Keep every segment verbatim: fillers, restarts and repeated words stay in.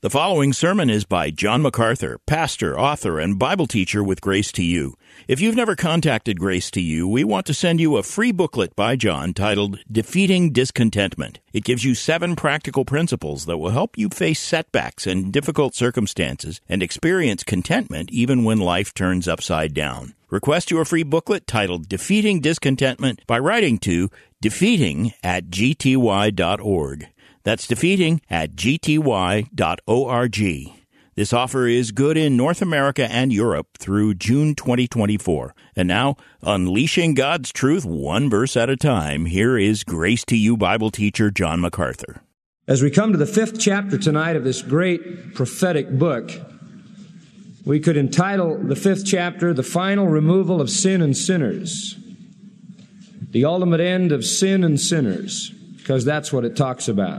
The following sermon is by John MacArthur, pastor, author, and Bible teacher with Grace to You. If you've never contacted Grace to You, we want to send you a free booklet by John titled Defeating Discontentment. It gives you seven practical principles that will help you face setbacks and difficult circumstances and experience contentment even when life turns upside down. Request your free booklet titled Defeating Discontentment by writing to defeating at g t y dot org. That's defeating at g t y dot org. This offer is good in North America and Europe through June twenty twenty-four. And now, unleashing God's truth one verse at a time, here is Grace to You Bible teacher John MacArthur. As we come to the fifth chapter tonight of this great prophetic book, we could entitle the fifth chapter, The Final Removal of Sin and Sinners. The ultimate end of sin and sinners, because that's what it talks about.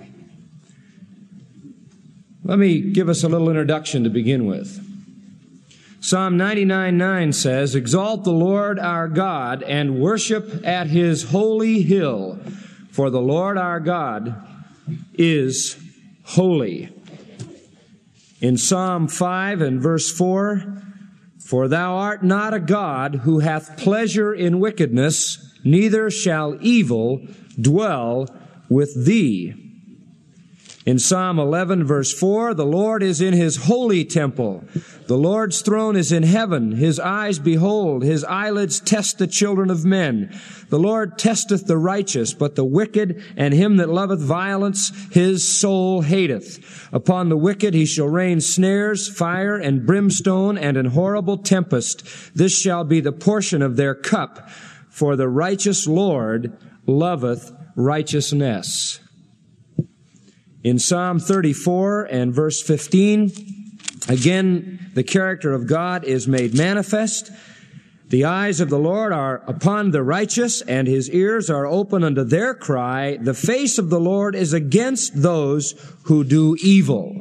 Let me give us a little introduction to begin with. Psalm ninety-nine nine says, "Exalt the Lord our God and worship at His holy hill, for the Lord our God is holy." In Psalm five and verse four, "For thou art not a God who hath pleasure in wickedness, neither shall evil dwell with thee." In Psalm eleven, verse four, "The Lord is in His holy temple. The Lord's throne is in heaven. His eyes behold, His eyelids test the children of men. The Lord testeth the righteous, but the wicked and him that loveth violence His soul hateth. Upon the wicked He shall rain snares, fire, and brimstone, and an horrible tempest. This shall be the portion of their cup, for the righteous Lord loveth righteousness." In Psalm thirty-four and verse fifteen, again, the character of God is made manifest. "The eyes of the Lord are upon the righteous, and His ears are open unto their cry. The face of the Lord is against those who do evil."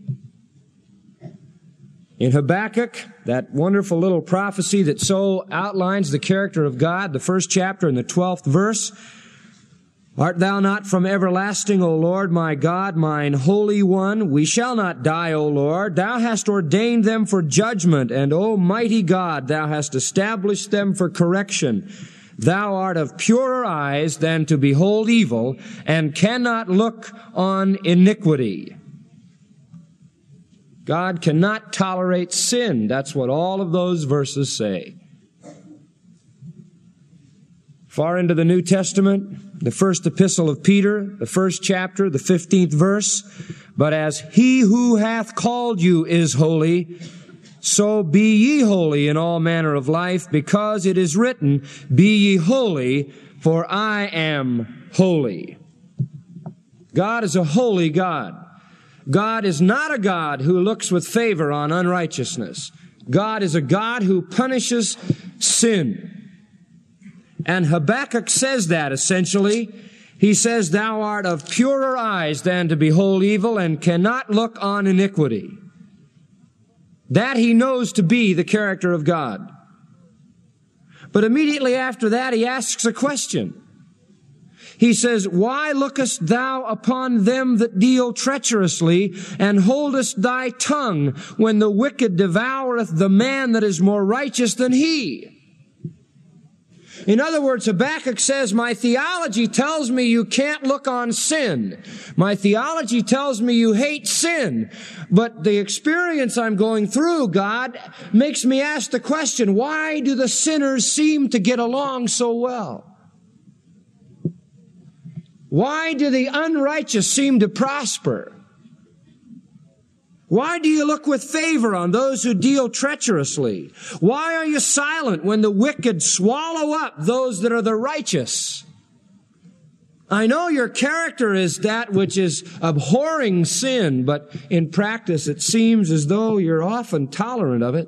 In Habakkuk, that wonderful little prophecy that so outlines the character of God, the first chapter and the twelfth verse, "Art thou not from everlasting, O Lord, my God, mine Holy One? We shall not die, O Lord. Thou hast ordained them for judgment, and, O mighty God, Thou hast established them for correction. Thou art of purer eyes than to behold evil, and cannot look on iniquity." God cannot tolerate sin. That's what all of those verses say. Far into the New Testament, the first epistle of Peter, the first chapter, the fifteenth verse, "But as He who hath called you is holy, so be ye holy in all manner of life, because it is written, Be ye holy, for I am holy." God is a holy God. God is not a God who looks with favor on unrighteousness. God is a God who punishes sin. And Habakkuk says that essentially. He says, "Thou art of purer eyes than to behold evil, and cannot look on iniquity." That he knows to be the character of God. But immediately after that, he asks a question. He says, "Why lookest thou upon them that deal treacherously, and holdest thy tongue when the wicked devoureth the man that is more righteous than he?" In other words, Habakkuk says, my theology tells me you can't look on sin. My theology tells me you hate sin. But the experience I'm going through, God, makes me ask the question, why do the sinners seem to get along so well? Why do the unrighteous seem to prosper? Why do you look with favor on those who deal treacherously? Why are you silent when the wicked swallow up those that are the righteous? I know your character is that which is abhorring sin, but in practice it seems as though you're often tolerant of it.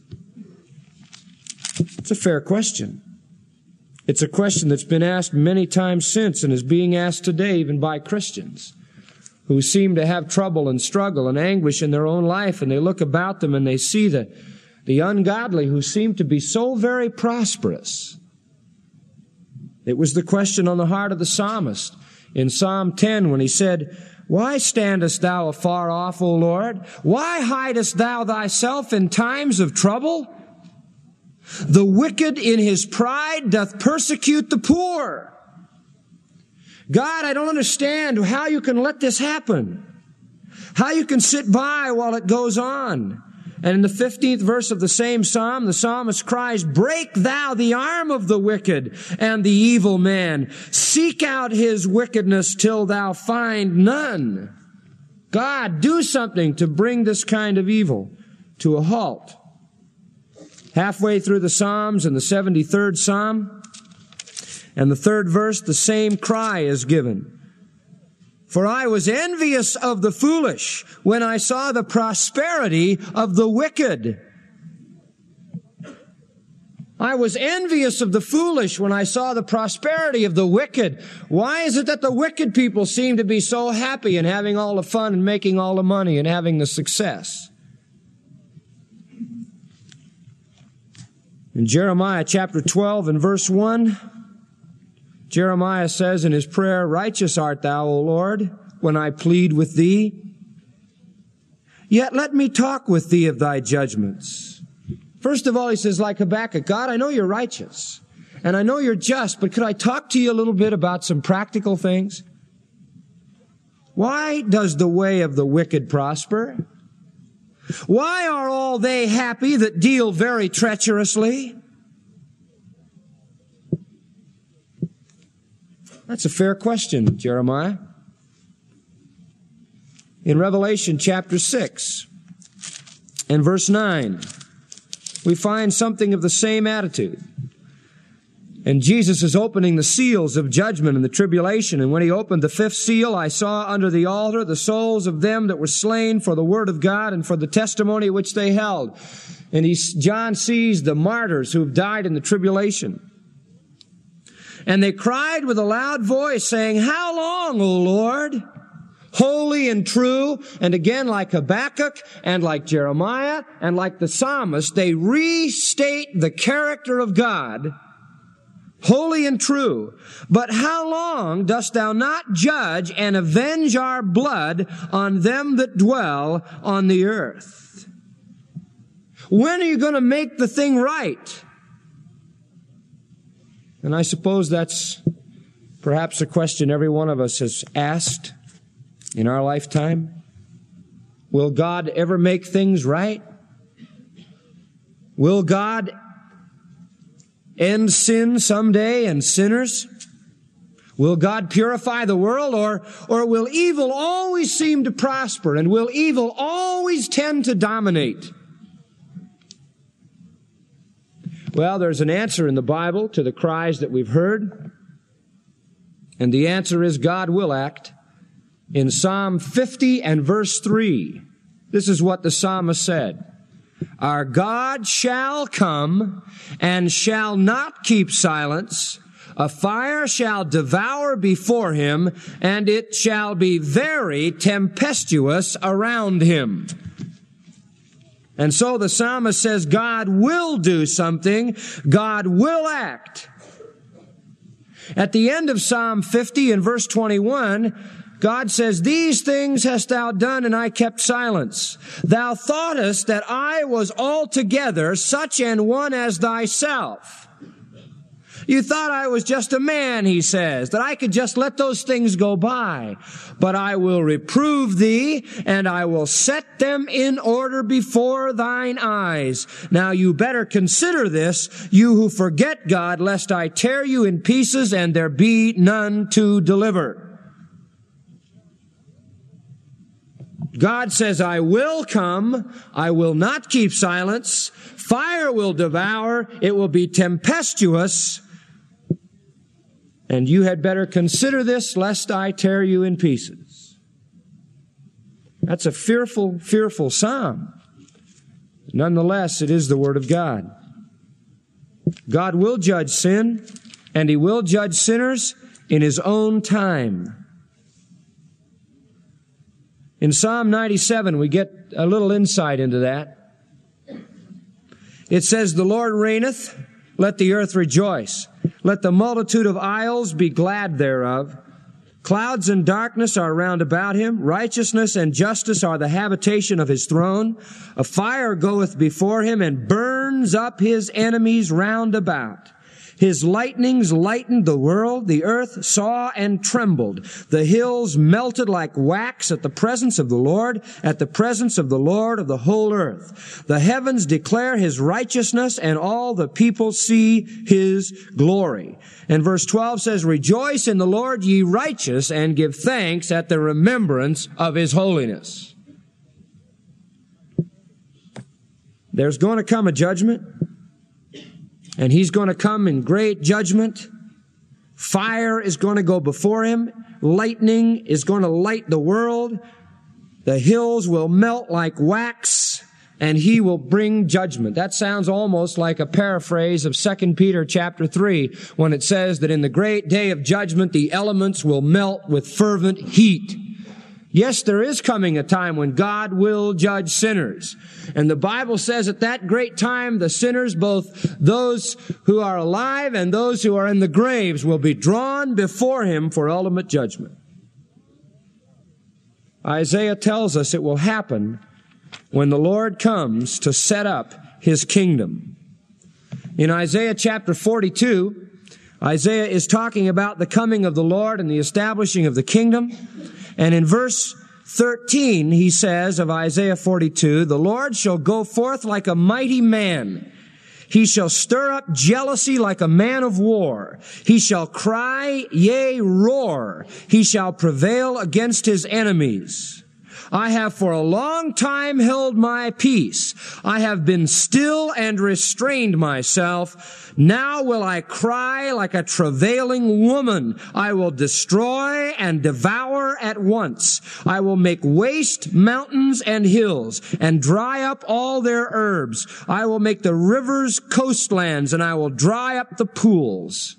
It's a fair question. It's a question that's been asked many times since and is being asked today even by Christians who seem to have trouble and struggle and anguish in their own life, and they look about them and they see the, the ungodly who seem to be so very prosperous. It was the question on the heart of the psalmist in Psalm ten when he said, Why standest thou afar off, O Lord? Why hidest thou thyself in times of trouble? The wicked in his pride doth persecute the poor. God, I don't understand how you can let this happen. How you can sit by while it goes on. And in the fifteenth verse of the same psalm, the psalmist cries, break thou the arm of the wicked and the evil man. Seek out his wickedness till thou find none. God, do something to bring this kind of evil to a halt. Halfway through the Psalms, in the seventy-third Psalm, and the third verse, the same cry is given. For I was envious of the foolish when I saw the prosperity of the wicked. I was envious of the foolish when I saw the prosperity of the wicked. Why is it that the wicked people seem to be so happy and having all the fun and making all the money and having the success? In Jeremiah chapter twelve and verse one, Jeremiah says in his prayer, righteous art thou, O Lord, when I plead with thee. Yet let me talk with thee of thy judgments. First of all, he says, like Habakkuk, God, I know you're righteous, and I know you're just, but could I talk to you a little bit about some practical things? Why does the way of the wicked prosper? Why are all they happy that deal very treacherously? That's a fair question, Jeremiah. In Revelation chapter six and verse nine, we find something of the same attitude. And Jesus is opening the seals of judgment and the tribulation. And when he opened the fifth seal, I saw under the altar the souls of them that were slain for the word of God and for the testimony which they held. And he, John sees the martyrs who have died in the tribulation. And they cried with a loud voice, saying, how long, O Lord? Holy and true. And again, like Habakkuk and like Jeremiah and like the psalmist, they restate the character of God, holy and true. But how long dost thou not judge and avenge our blood on them that dwell on the earth? When are you going to make the thing right? And I suppose that's perhaps a question every one of us has asked in our lifetime. Will God ever make things right? Will God end sin someday and sinners? Will God purify the world, or, or will evil always seem to prosper, and will evil always tend to dominate? Well, there's an answer in the Bible to the cries that we've heard. And the answer is God will act. In Psalm fifty and verse three, this is what the psalmist said. Our God shall come and shall not keep silence. A fire shall devour before him, and it shall be very tempestuous around him. And so the psalmist says God will do something. God will act. At the end of Psalm fifty in verse twenty-one, God says, these things hast thou done, and I kept silence. Thou thoughtest that I was altogether such an one as thyself. You thought I was just a man, he says, that I could just let those things go by. But I will reprove thee, and I will set them in order before thine eyes. Now you better consider this, you who forget God, lest I tear you in pieces, and there be none to deliver. God says, I will come, I will not keep silence, fire will devour, it will be tempestuous, and you had better consider this, lest I tear you in pieces. That's a fearful, fearful psalm. Nonetheless, it is the Word of God. God will judge sin, and He will judge sinners in His own time. In Psalm ninety-seven, we get a little insight into that. It says, the Lord reigneth, let the earth rejoice. Let the multitude of isles be glad thereof. Clouds and darkness are round about him. Righteousness and justice are the habitation of his throne. A fire goeth before him and burns up his enemies round about. His lightnings lightened the world. The earth saw and trembled. The hills melted like wax at the presence of the Lord, at the presence of the Lord of the whole earth. The heavens declare his righteousness, and all the people see his glory. And verse twelve says, Rejoice in the Lord, ye righteous, and give thanks at the remembrance of his holiness. There's going to come a judgment. And he's going to come in great judgment. Fire is going to go before him. Lightning is going to light the world. The hills will melt like wax, and he will bring judgment. That sounds almost like a paraphrase of Second Peter chapter three, when it says that in the great day of judgment, the elements will melt with fervent heat. Yes, there is coming a time when God will judge sinners. And the Bible says at that great time, the sinners, both those who are alive and those who are in the graves, will be drawn before him for ultimate judgment. Isaiah tells us it will happen when the Lord comes to set up his kingdom. In Isaiah chapter forty-two, Isaiah is talking about the coming of the Lord and the establishing of the kingdom. And in verse thirteen, he says of Isaiah forty-two, The Lord shall go forth like a mighty man. He shall stir up jealousy like a man of war. He shall cry, yea, roar. He shall prevail against his enemies. I have for a long time held my peace. I have been still and restrained myself. Now will I cry like a travailing woman. I will destroy and devour at once. I will make waste mountains and hills and dry up all their herbs. I will make the rivers coastlands, and I will dry up the pools.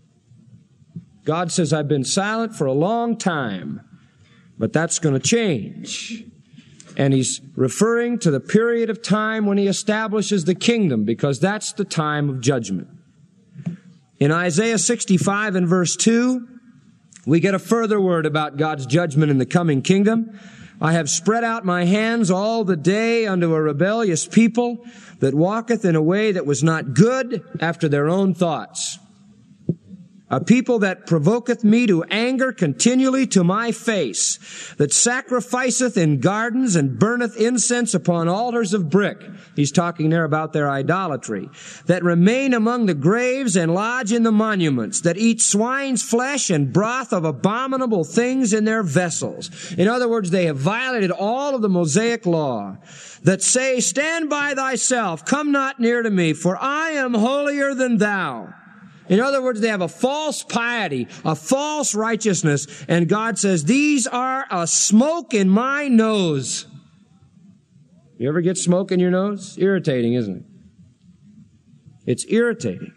God says, I've been silent for a long time. But that's going to change. And he's referring to the period of time when he establishes the kingdom, because that's the time of judgment. In Isaiah sixty-five and verse two, we get a further word about God's judgment in the coming kingdom. I have spread out my hands all the day unto a rebellious people that walketh in a way that was not good after their own thoughts. A people that provoketh me to anger continually to my face, that sacrificeth in gardens and burneth incense upon altars of brick. He's talking there about their idolatry. That remain among the graves and lodge in the monuments, that eat swine's flesh and broth of abominable things in their vessels. In other words, they have violated all of the Mosaic law. That say, Stand by thyself, come not near to me, for I am holier than thou. In other words, they have a false piety, a false righteousness, and God says, these are a smoke in my nose. You ever get smoke in your nose? Irritating, isn't it? It's irritating.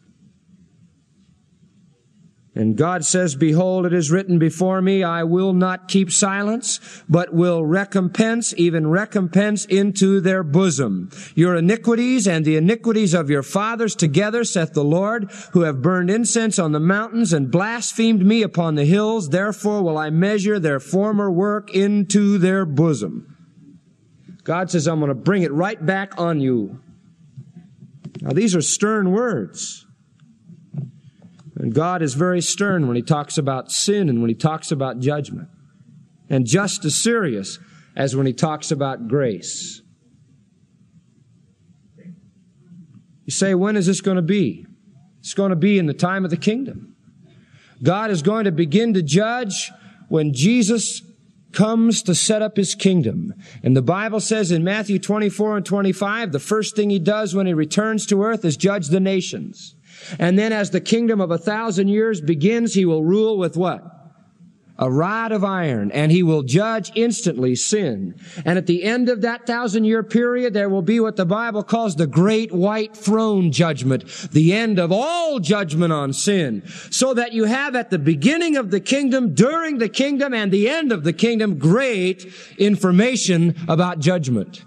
And God says, Behold, it is written before me, I will not keep silence, but will recompense, even recompense into their bosom. Your iniquities and the iniquities of your fathers together, saith the Lord, who have burned incense on the mountains and blasphemed me upon the hills. Therefore will I measure their former work into their bosom. God says, I'm going to bring it right back on you. Now, these are stern words. And God is very stern when he talks about sin and when he talks about judgment. And just as serious as when he talks about grace. You say, when is this going to be? It's going to be in the time of the kingdom. God is going to begin to judge when Jesus comes to set up his kingdom. And the Bible says in Matthew twenty-four and twenty-five, the first thing he does when he returns to earth is judge the nations. And then as the kingdom of a thousand years begins, he will rule with what? A rod of iron, and he will judge instantly sin. And at the end of that thousand-year period, there will be what the Bible calls the great white throne judgment, the end of all judgment on sin. So that you have at the beginning of the kingdom, during the kingdom, and the end of the kingdom, great information about judgment.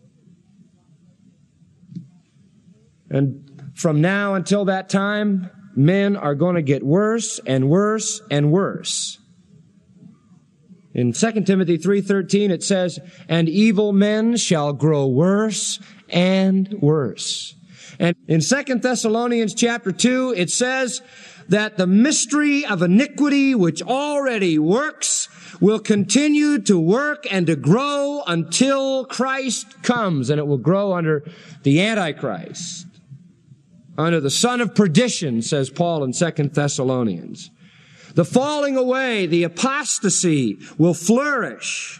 And from now until that time, men are going to get worse and worse and worse. In Second Timothy three thirteen it says, "And evil men shall grow worse and worse." And in Second Thessalonians chapter two it says that the mystery of iniquity which already works will continue to work and to grow until Christ comes. And it will grow under the Antichrist, under the son of perdition, says Paul in Second Thessalonians. The falling away, the apostasy will flourish.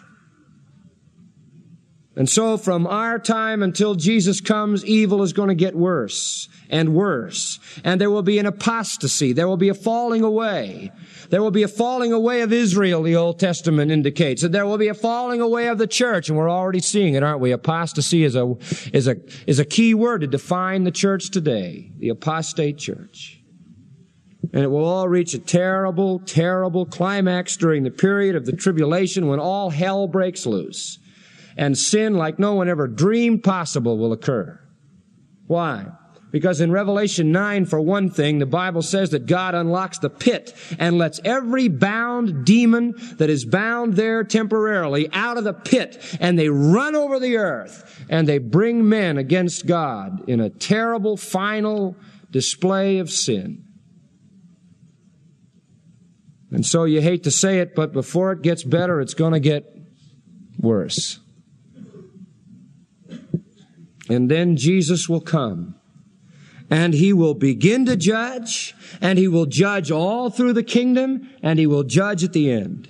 And so from our time until Jesus comes, evil is going to get worse and worse. And there will be an apostasy. There will be a falling away. There will be a falling away of Israel, the Old Testament indicates. And there will be a falling away of the church. And we're already seeing it, aren't we? Apostasy is a, is a, is a key word to define the church today. The apostate church. And it will all reach a terrible, terrible climax during the period of the tribulation when all hell breaks loose. And sin like no one ever dreamed possible will occur. Why? Because in Revelation nine, for one thing, the Bible says that God unlocks the pit and lets every bound demon that is bound there temporarily out of the pit, and they run over the earth, and they bring men against God in a terrible final display of sin. And so you hate to say it, but before it gets better, it's going to get worse. And then Jesus will come, and He will begin to judge, and He will judge all through the kingdom, and He will judge at the end.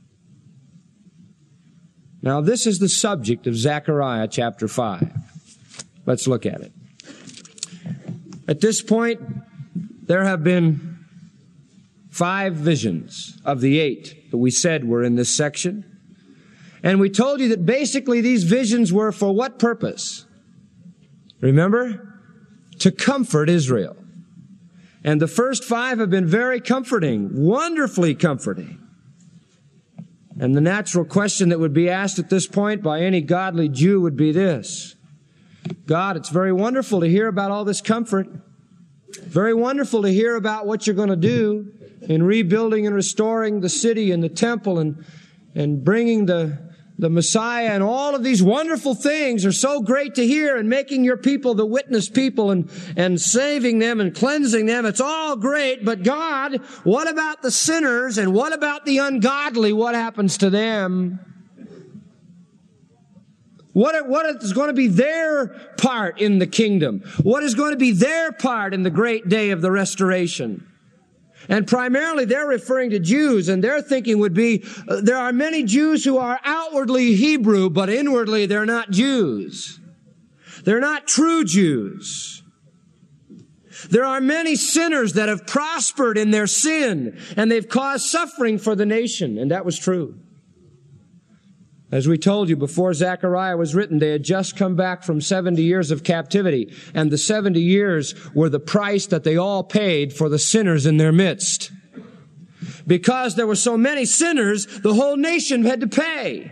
Now, this is the subject of Zechariah chapter five. Let's look at it. At this point, there have been five visions of the eight that we said were in this section. And we told you that basically these visions were for what purpose? Remember? To comfort Israel. And the first five have been very comforting, wonderfully comforting. And the natural question that would be asked at this point by any godly Jew would be this: God, it's very wonderful to hear about all this comfort. Very wonderful to hear about what you're going to do in rebuilding and restoring the city and the temple and, and bringing the, the Messiah, and all of these wonderful things are so great to hear, and making your people the witness people and, and saving them and cleansing them. It's all great, but God, what about the sinners, and what about the ungodly? What happens to them? What, what is going to be their part in the kingdom? What is going to be their part in the great day of the restoration? And primarily they're referring to Jews, and their thinking would be, uh, there are many Jews who are outwardly Hebrew, but inwardly they're not Jews. They're not true Jews. There are many sinners that have prospered in their sin, and they've caused suffering for the nation, and that was true. As we told you, before Zechariah was written, they had just come back from seventy years of captivity, and the seventy years were the price that they all paid for the sinners in their midst. Because there were so many sinners, the whole nation had to pay.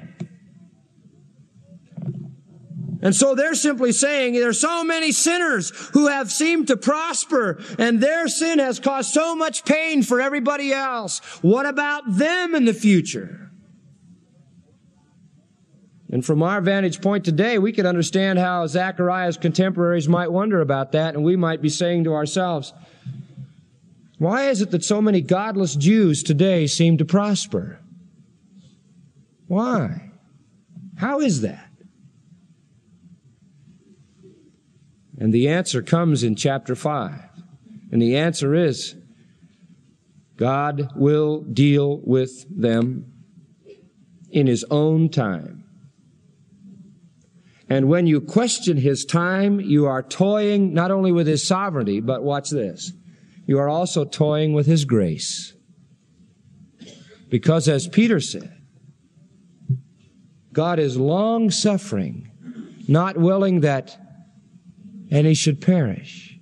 And so they're simply saying there are so many sinners who have seemed to prosper, and their sin has caused so much pain for everybody else. What about them in the future? And from our vantage point today, we can understand how Zechariah's contemporaries might wonder about that, and we might be saying to ourselves, why is it that so many godless Jews today seem to prosper? Why? How is that? And the answer comes in chapter five. And the answer is, God will deal with them in His own time. And when you question His time, you are toying not only with His sovereignty, but watch this, you are also toying with His grace. Because as Peter said, God is long-suffering, not willing that any should perish.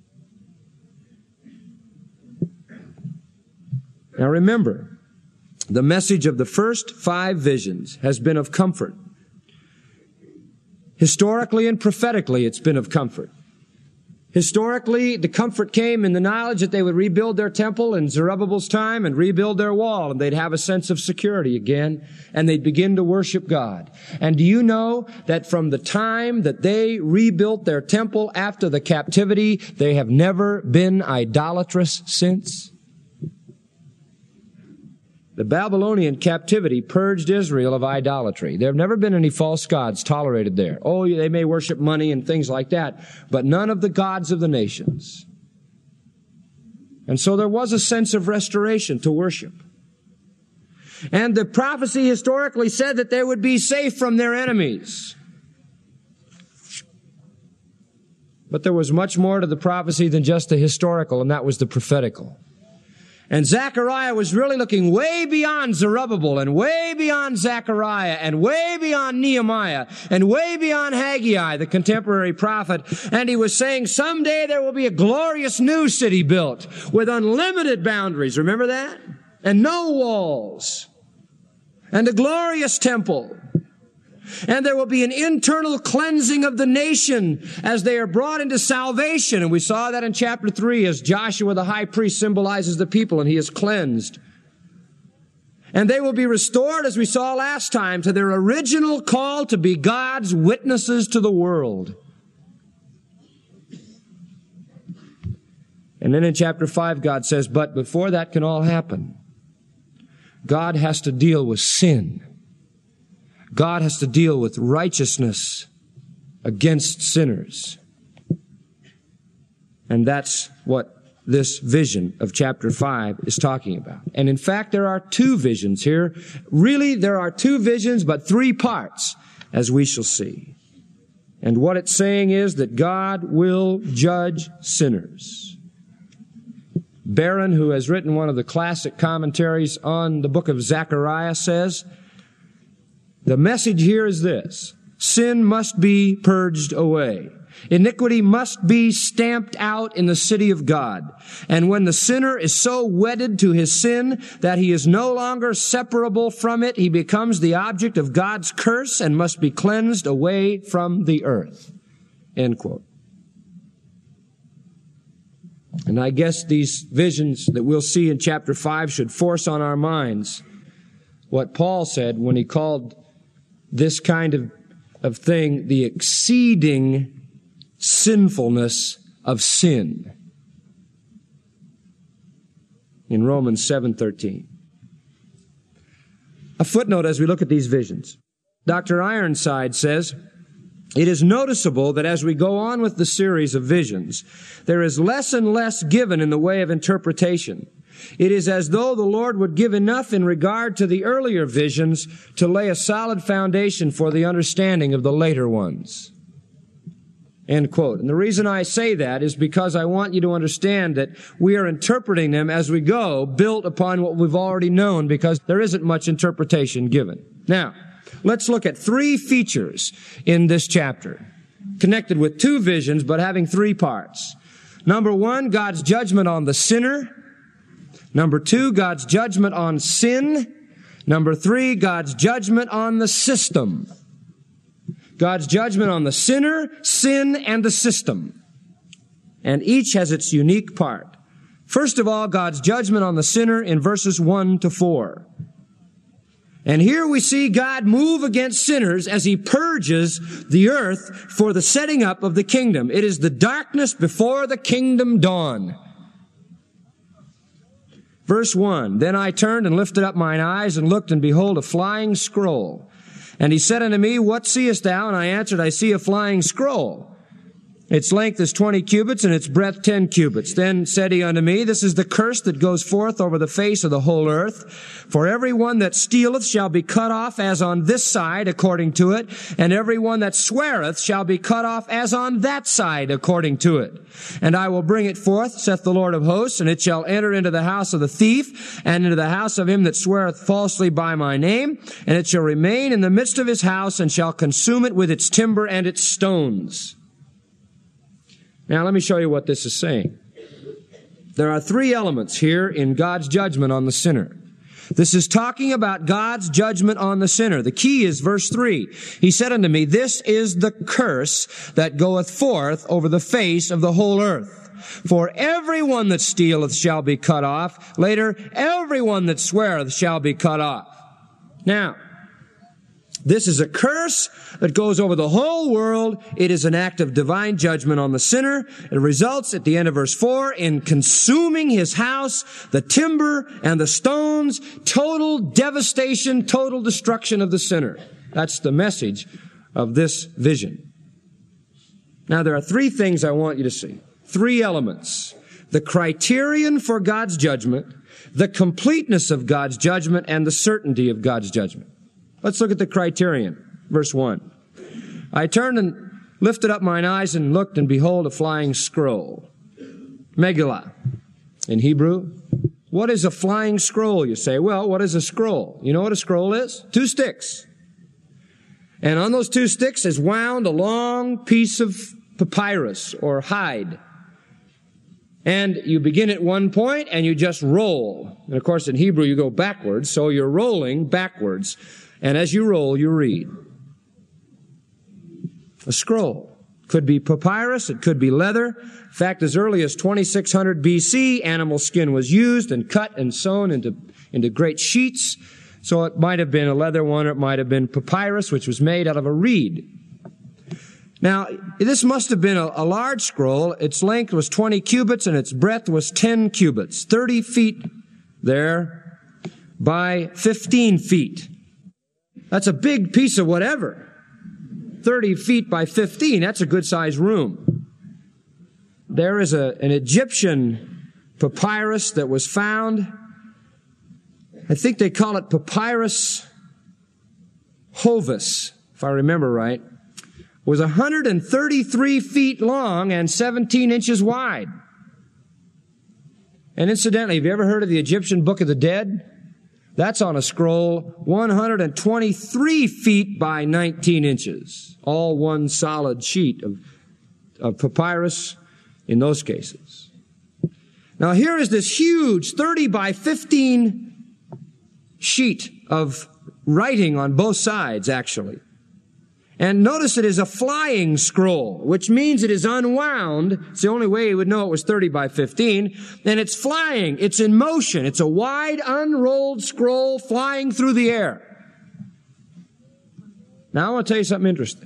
Now remember, the message of the first five visions has been of comfort. Historically and prophetically, it's been of comfort. Historically, the comfort came in the knowledge that they would rebuild their temple in Zerubbabel's time and rebuild their wall, and they'd have a sense of security again, and they'd begin to worship God. And do you know that from the time that they rebuilt their temple after the captivity, they have never been idolatrous since? The Babylonian captivity purged Israel of idolatry. There have never been any false gods tolerated there. Oh, they may worship money and things like that, but none of the gods of the nations. And so there was a sense of restoration to worship. And the prophecy historically said that they would be safe from their enemies. But there was much more to the prophecy than just the historical, and that was the prophetical. And Zechariah was really looking way beyond Zerubbabel and way beyond Zechariah and way beyond Nehemiah and way beyond Haggai, the contemporary prophet. And he was saying someday there will be a glorious new city built with unlimited boundaries. Remember that? And no walls. And a glorious temple. And there will be an internal cleansing of the nation as they are brought into salvation. And we saw that in chapter three as Joshua the high priest symbolizes the people and he is cleansed. And they will be restored, as we saw last time, to their original call to be God's witnesses to the world. And then in chapter five, God says, but before that can all happen, God has to deal with sin. God has to deal with righteousness against sinners. And that's what this vision of chapter five is talking about. And in fact, there are two visions here. Really, there are two visions, but three parts, as we shall see. And what it's saying is that God will judge sinners. Barron, who has written one of the classic commentaries on the book of Zechariah, says, the message here is this: sin must be purged away. Iniquity must be stamped out in the city of God. And when the sinner is so wedded to his sin that he is no longer separable from it, he becomes the object of God's curse and must be cleansed away from the earth. End quote. And I guess these visions that we'll see in chapter five should force on our minds what Paul said when he called this kind of, of thing the exceeding sinfulness of sin in Romans seven thirteen. A footnote as we look at these visions. Doctor Ironside says, it is noticeable that as we go on with the series of visions, there is less and less given in the way of interpretation. It is as though the Lord would give enough in regard to the earlier visions to lay a solid foundation for the understanding of the later ones. End quote. And the reason I say that is because I want you to understand that we are interpreting them as we go, built upon what we've already known, because there isn't much interpretation given. Now, let's look at three features in this chapter, connected with two visions, but having three parts. Number one, God's judgment on the sinner. Number two, God's judgment on sin. Number three, God's judgment on the system. God's judgment on the sinner, sin, and the system. And each has its unique part. First of all, God's judgment on the sinner in verses one to four. And here we see God move against sinners as he purges the earth for the setting up of the kingdom. It is the darkness before the kingdom dawn. Verse one, then I turned and lifted up mine eyes and looked, and behold, a flying scroll. And he said unto me, what seest thou? And I answered, I see a flying scroll. Its length is twenty cubits, and its breadth ten cubits. Then said he unto me, this is the curse that goes forth over the face of the whole earth. For every one that stealeth shall be cut off as on this side, according to it, and every one that sweareth shall be cut off as on that side, according to it. And I will bring it forth, saith the Lord of hosts, and it shall enter into the house of the thief, and into the house of him that sweareth falsely by my name, and it shall remain in the midst of his house, and shall consume it with its timber and its stones. Now, let me show you what this is saying. There are three elements here in God's judgment on the sinner. This is talking about God's judgment on the sinner. The key is verse three. He said unto me, this is the curse that goeth forth over the face of the whole earth. For everyone that stealeth shall be cut off. Later, everyone that sweareth shall be cut off. Now, this is a curse that goes over the whole world. It is an act of divine judgment on the sinner. It results at the end of verse four in consuming his house, the timber and the stones, total devastation, total destruction of the sinner. That's the message of this vision. Now, there are three things I want you to see. Three elements. The criterion for God's judgment, the completeness of God's judgment, and the certainty of God's judgment. Let's look at the criterion. Verse one. I turned and lifted up mine eyes and looked, and behold, a flying scroll. Megillah in Hebrew. What is a flying scroll, you say? Well, what is a scroll? You know what a scroll is? Two sticks. And on those two sticks is wound a long piece of papyrus or hide. And you begin at one point and you just roll. And of course in Hebrew you go backwards, so you're rolling backwards. And as you roll, you read. A scroll. Could be papyrus, it could be leather. In fact, as early as twenty-six hundred B C, animal skin was used and cut and sewn into, into great sheets. So it might have been a leather one, or it might have been papyrus, which was made out of a reed. Now, this must have been a, a large scroll. Its length was twenty cubits and its breadth was ten cubits. thirty feet there by fifteen feet. That's a big piece of whatever. thirty feet by fifteen, that's a good-sized room. There is a, an Egyptian papyrus that was found. I think they call it Papyrus Hovis, if I remember right. It was one hundred thirty-three feet long and seventeen inches wide. And incidentally, have you ever heard of the Egyptian Book of the Dead? That's on a scroll one hundred twenty-three feet by nineteen inches. All one solid sheet of, of papyrus in those cases. Now here is this huge thirty by fifteen sheet of writing on both sides, actually. And notice it is a flying scroll, which means it is unwound. It's the only way you would know it was thirty by fifteen. And it's flying. It's in motion. It's a wide, unrolled scroll flying through the air. Now I want to tell you something interesting.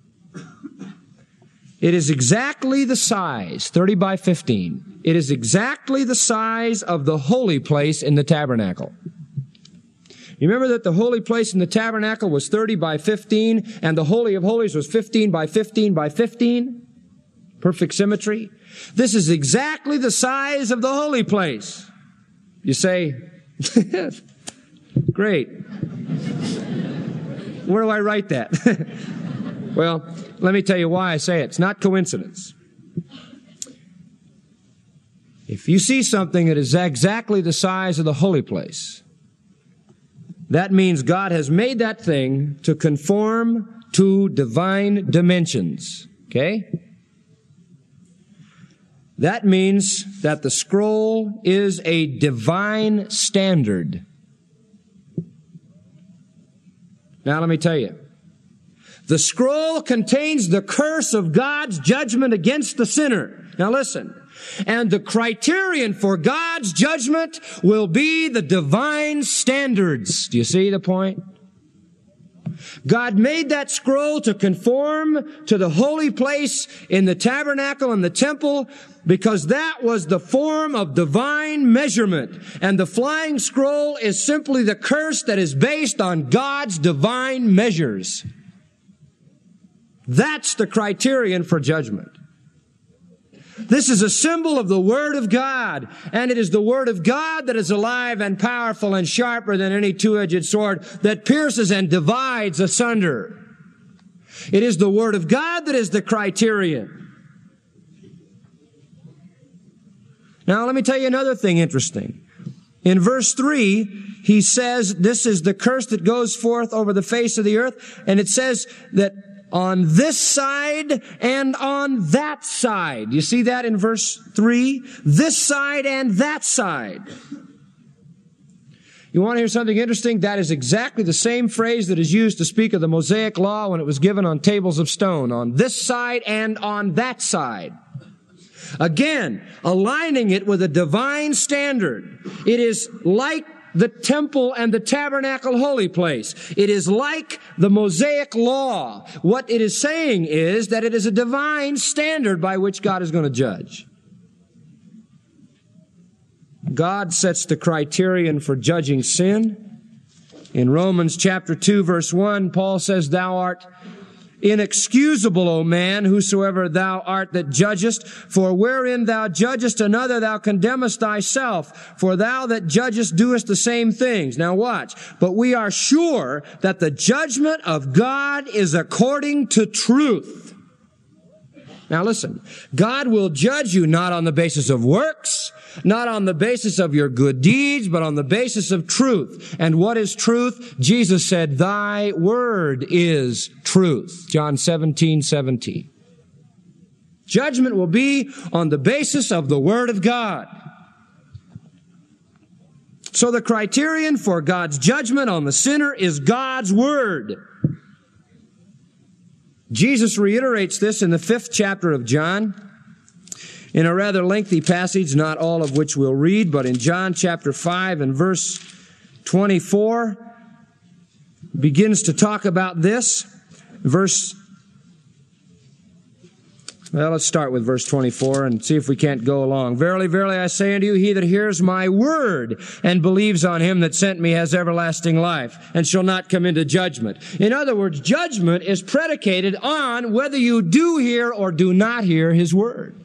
It is exactly the size, thirty by fifteen. It is exactly the size of the holy place in the tabernacle. You remember that the holy place in the tabernacle was thirty by fifteen, and the Holy of Holies was fifteen by fifteen by fifteen? Perfect symmetry. This is exactly the size of the holy place. You say, great. Where do I write that? Well, let me tell you why I say it. It's not coincidence. If you see something that is exactly the size of the holy place, that means God has made that thing to conform to divine dimensions. Okay? That means that the scroll is a divine standard. Now let me tell you. The scroll contains the curse of God's judgment against the sinner. Now listen. And the criterion for God's judgment will be the divine standards. Do you see the point? God made that scroll to conform to the holy place in the tabernacle and the temple because that was the form of divine measurement. And the flying scroll is simply the curse that is based on God's divine measures. That's the criterion for judgment. This is a symbol of the Word of God, and it is the Word of God that is alive and powerful and sharper than any two-edged sword that pierces and divides asunder. It is the Word of God that is the criterion. Now, let me tell you another thing interesting. In verse three, he says, this is the curse that goes forth over the face of the earth, and it says that on this side and on that side. You see that in verse three? This side and that side. You want to hear something interesting? That is exactly the same phrase that is used to speak of the Mosaic Law when it was given on tables of stone, on this side and on that side. Again, aligning it with a divine standard. It is like the temple and the tabernacle holy place. It is like the Mosaic Law. What it is saying is that it is a divine standard by which God is going to judge. God sets the criterion for judging sin. In Romans chapter two, verse one, Paul says, "Thou art inexcusable, O man, whosoever thou art that judgest, for wherein thou judgest another, thou condemnest thyself, for thou that judgest doest the same things." Now watch. "But we are sure that the judgment of God is according to truth." Now listen, God will judge you not on the basis of works, not on the basis of your good deeds, but on the basis of truth. And what is truth? Jesus said, "Thy word is truth." John seventeen seventeen. Judgment will be on the basis of the word of God. So the criterion for God's judgment on the sinner is God's word. Jesus reiterates this in the fifth chapter of John, in a rather lengthy passage, not all of which we'll read, but in John chapter five and verse twenty-four, begins to talk about this. Verse, well, let's start with verse twenty-four and see if we can't go along. "Verily, verily, I say unto you, he that hears my word and believes on him that sent me has everlasting life, and shall not come into judgment." In other words, judgment is predicated on whether you do hear or do not hear his word.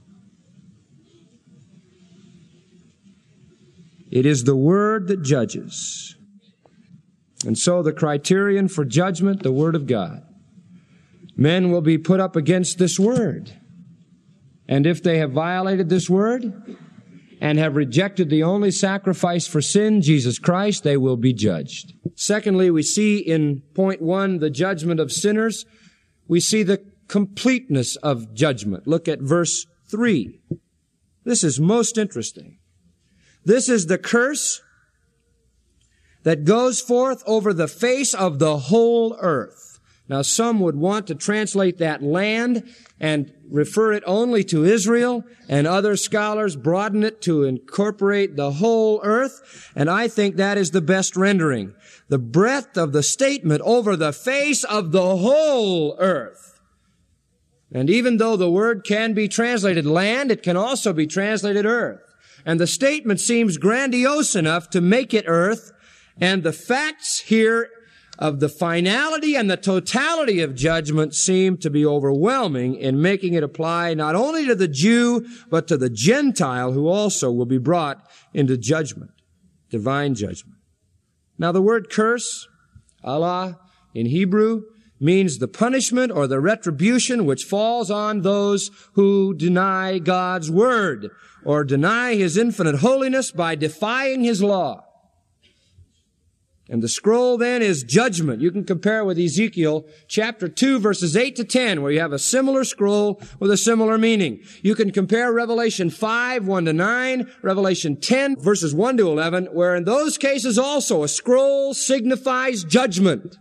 It is the word that judges. And so the criterion for judgment, the word of God. Men will be put up against this word. And if they have violated this word and have rejected the only sacrifice for sin, Jesus Christ, they will be judged. Secondly, we see in point one, the judgment of sinners. We see the completeness of judgment. Look at verse three. This is most interesting. "This is the curse that goes forth over the face of the whole earth." Now, some would want to translate that land and refer it only to Israel, and other scholars broaden it to incorporate the whole earth, and I think that is the best rendering. The breadth of the statement, over the face of the whole earth. And even though the word can be translated land, it can also be translated earth. And the statement seems grandiose enough to make it earth, and the facts here of the finality and the totality of judgment seem to be overwhelming in making it apply not only to the Jew, but to the Gentile who also will be brought into judgment, divine judgment. Now the word curse, Allah, in Hebrew, means the punishment or the retribution which falls on those who deny God's word or deny his infinite holiness by defying his law. And the scroll then is judgment. You can compare with Ezekiel chapter two, verses eight to ten, where you have a similar scroll with a similar meaning. You can compare Revelation five, one to nine, Revelation ten, verses one to eleven, where in those cases also a scroll signifies judgment.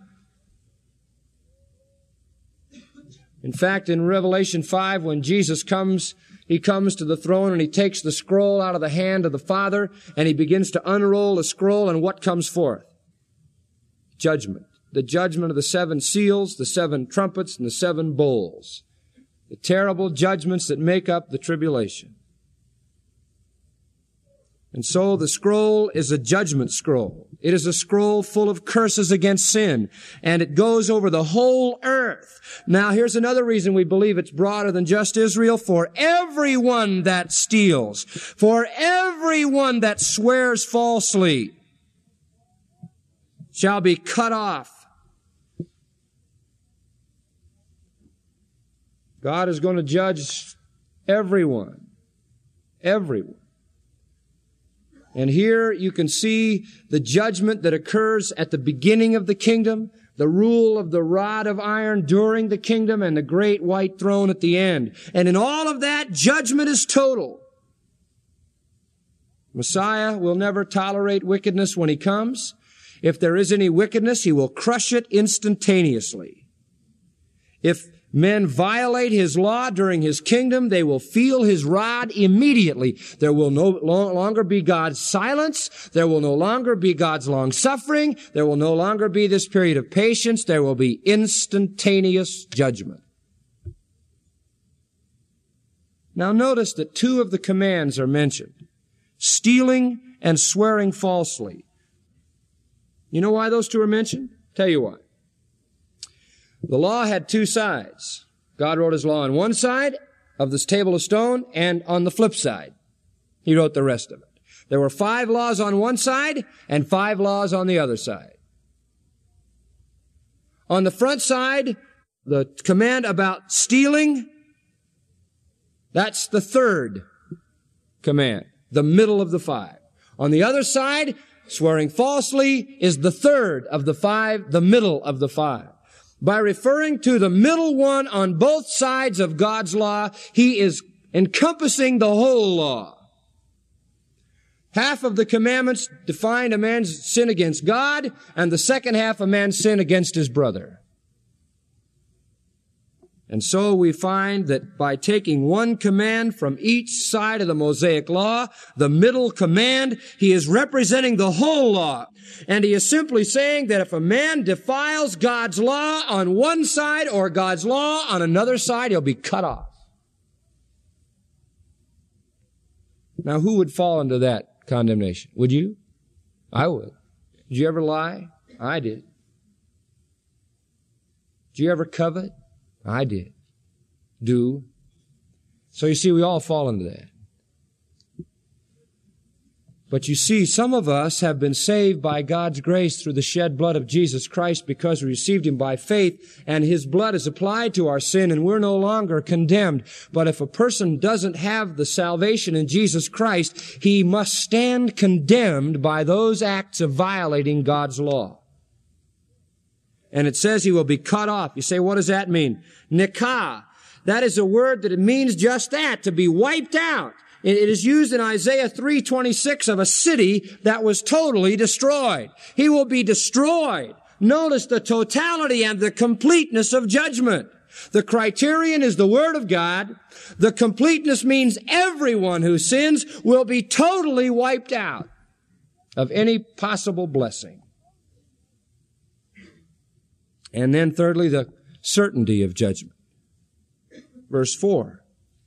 In fact, in Revelation five, when Jesus comes, he comes to the throne and he takes the scroll out of the hand of the Father and he begins to unroll the scroll, and what comes forth? Judgment. The judgment of the seven seals, the seven trumpets, and the seven bowls. The terrible judgments that make up the tribulation. And so the scroll is a judgment scroll. It is a scroll full of curses against sin, and it goes over the whole earth. Now, here's another reason we believe it's broader than just Israel. For everyone that steals, for everyone that swears falsely, shall be cut off. God is going to judge everyone. Everyone. And here you can see the judgment that occurs at the beginning of the kingdom, the rule of the rod of iron during the kingdom, and the great white throne at the end. And in all of that, judgment is total. Messiah will never tolerate wickedness when he comes. If there is any wickedness, he will crush it instantaneously. If men violate his law during his kingdom, they will feel his rod immediately. There will no longer be God's silence. There will no longer be God's long suffering. There will no longer be this period of patience. There will be instantaneous judgment. Now notice that two of the commands are mentioned: stealing and swearing falsely. You know why those two are mentioned? Tell you why. The law had two sides. God wrote his law on one side of this table of stone, and on the flip side, he wrote the rest of it. There were five laws on one side and five laws on the other side. On the front side, the command about stealing, that's the third command, the middle of the five. On the other side, swearing falsely is the third of the five, the middle of the five. By referring to the middle one on both sides of God's law, he is encompassing the whole law. Half of the commandments define a man's sin against God, and the second half a man's sin against his brother. And so we find that by taking one command from each side of the Mosaic law, the middle command, he is representing the whole law. And he is simply saying that if a man defiles God's law on one side or God's law on another side, he'll be cut off. Now, who would fall into that condemnation? Would you? I would. Did you ever lie? I did. Did you ever covet? I did. Do. So you see, we all fall into that. But you see, some of us have been saved by God's grace through the shed blood of Jesus Christ because we received him by faith, and his blood is applied to our sin, and we're no longer condemned. But if a person doesn't have the salvation in Jesus Christ, he must stand condemned by those acts of violating God's law. And it says he will be cut off. You say, what does that mean? Nikah. That is a word that it means just that, to be wiped out. It is used in Isaiah three twenty-six of a city that was totally destroyed. He will be destroyed. Notice the totality and the completeness of judgment. The criterion is the Word of God. The completeness means everyone who sins will be totally wiped out of any possible blessing. And then thirdly, the certainty of judgment. Verse four.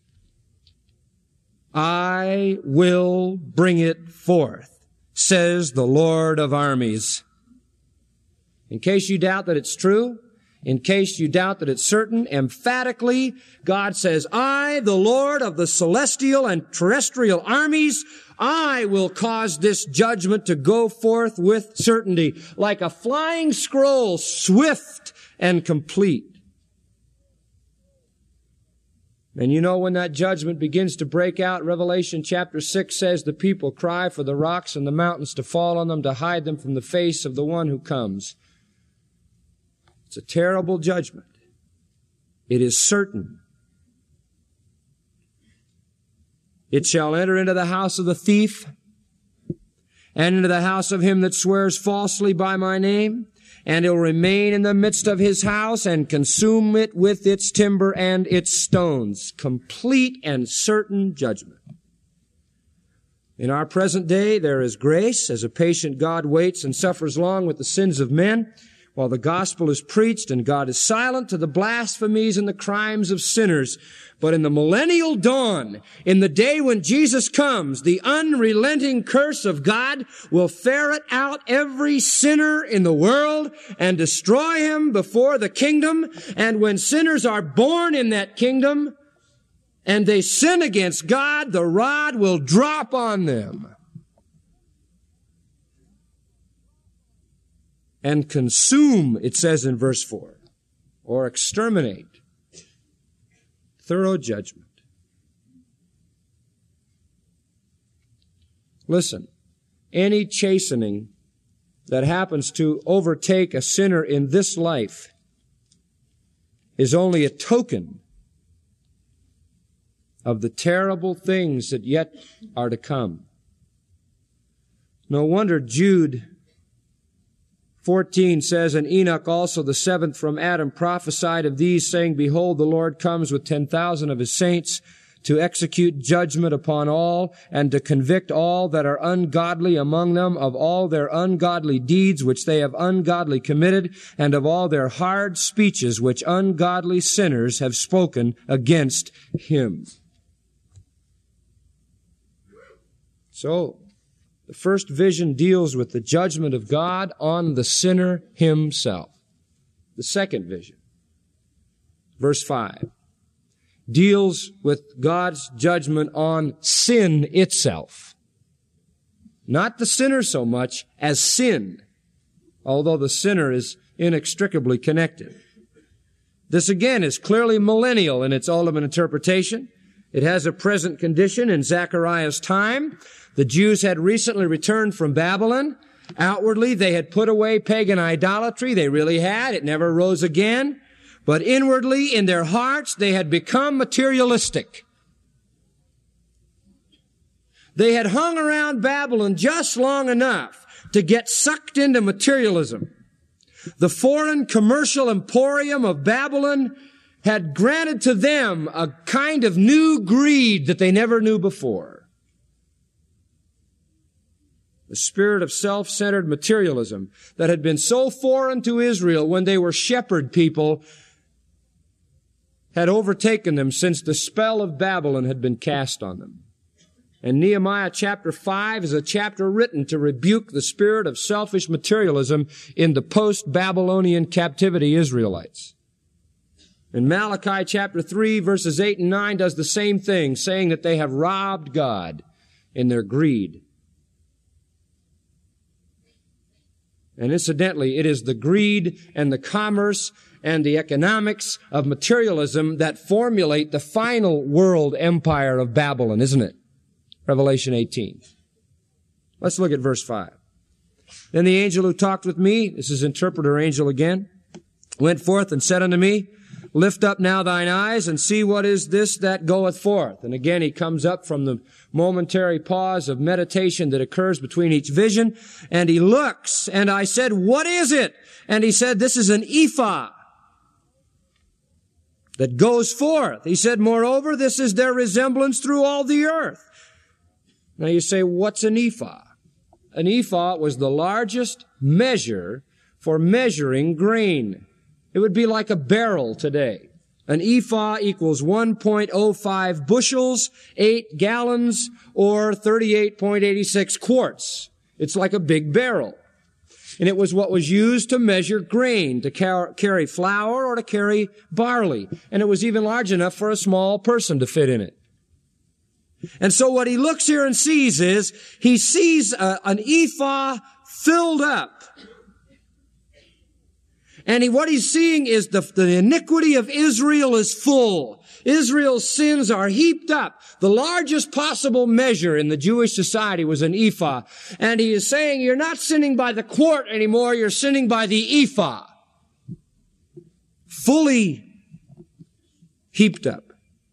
I will bring it forth, says the Lord of armies. In case you doubt that it's true, in case you doubt that it's certain, emphatically, God says, I, the Lord of the celestial and terrestrial armies, I will cause this judgment to go forth with certainty, like a flying scroll, swift and complete. And you know, when that judgment begins to break out, Revelation chapter six says the people cry for the rocks and the mountains to fall on them, to hide them from the face of the one who comes. It's a terrible judgment. It is certain. It shall enter into the house of the thief, and into the house of him that swears falsely by my name, and it will remain in the midst of his house and consume it with its timber and its stones. Complete and certain judgment. In our present day, there is grace as a patient God waits and suffers long with the sins of men, while the gospel is preached and God is silent to the blasphemies and the crimes of sinners. But in the millennial dawn, in the day when Jesus comes, the unrelenting curse of God will ferret out every sinner in the world and destroy him before the kingdom. And when sinners are born in that kingdom and they sin against God, the rod will drop on them and consume, it says in verse four, or exterminate. Thorough judgment. Listen, any chastening that happens to overtake a sinner in this life is only a token of the terrible things that yet are to come. No wonder Jude fourteen says, and Enoch also, the seventh from Adam, prophesied of these, saying, Behold, the Lord comes with ten thousand of his saints to execute judgment upon all, and to convict all that are ungodly among them of all their ungodly deeds which they have ungodly committed, and of all their hard speeches which ungodly sinners have spoken against him. So, the first vision deals with the judgment of God on the sinner himself. The second vision, verse five, deals with God's judgment on sin itself. Not the sinner so much as sin, although the sinner is inextricably connected. This again is clearly millennial in its ultimate interpretation. It has a present condition in Zechariah's time. The Jews had recently returned from Babylon. Outwardly, they had put away pagan idolatry. They really had. It never rose again. But inwardly, in their hearts, they had become materialistic. They had hung around Babylon just long enough to get sucked into materialism. The foreign commercial emporium of Babylon had granted to them a kind of new greed that they never knew before. The spirit of self-centered materialism that had been so foreign to Israel when they were shepherd people had overtaken them since the spell of Babylon had been cast on them. And Nehemiah chapter five is a chapter written to rebuke the spirit of selfish materialism in the post-Babylonian captivity Israelites. And Malachi chapter three verses eight and nine does the same thing, saying that they have robbed God in their greed. And incidentally, it is the greed and the commerce and the economics of materialism that formulate the final world empire of Babylon, isn't it? Revelation eighteen. Let's look at verse five. Then the angel who talked with me, this is interpreter angel again, went forth and said unto me, Lift up now thine eyes and see what is this that goeth forth. And again he comes up from the momentary pause of meditation that occurs between each vision, and he looks, and I said, What is it? And he said, This is an ephah that goes forth. He said, Moreover, this is their resemblance through all the earth. Now you say, what's an ephah? An ephah was the largest measure for measuring grain. It would be like a barrel today. An ephah equals one point oh five bushels, eight gallons, or thirty-eight point eight six quarts. It's like a big barrel. And it was what was used to measure grain, to car- carry flour or to carry barley. And it was even large enough for a small person to fit in it. And so what he looks here and sees is, he sees a, an ephah filled up. And he, what he's seeing is the, the iniquity of Israel is full. Israel's sins are heaped up. The largest possible measure in the Jewish society was an ephah. And he is saying, you're not sinning by the quart anymore, you're sinning by the ephah. Fully heaped up.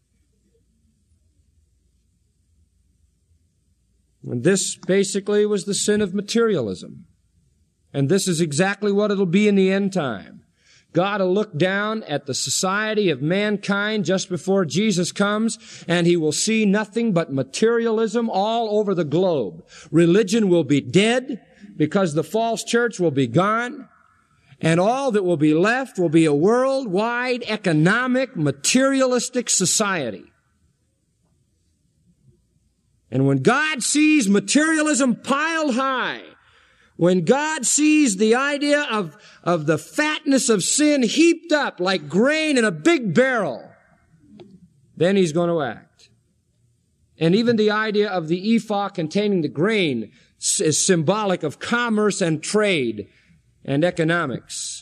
And this basically was the sin of materialism. And this is exactly what it'll be in the end time. God will look down at the society of mankind just before Jesus comes, and he will see nothing but materialism all over the globe. Religion will be dead because the false church will be gone, and all that will be left will be a worldwide economic, materialistic society. And when God sees materialism piled high, when God sees the idea of, of the fatness of sin heaped up like grain in a big barrel, then he's going to act. And even the idea of the ephah containing the grain is symbolic of commerce and trade and economics.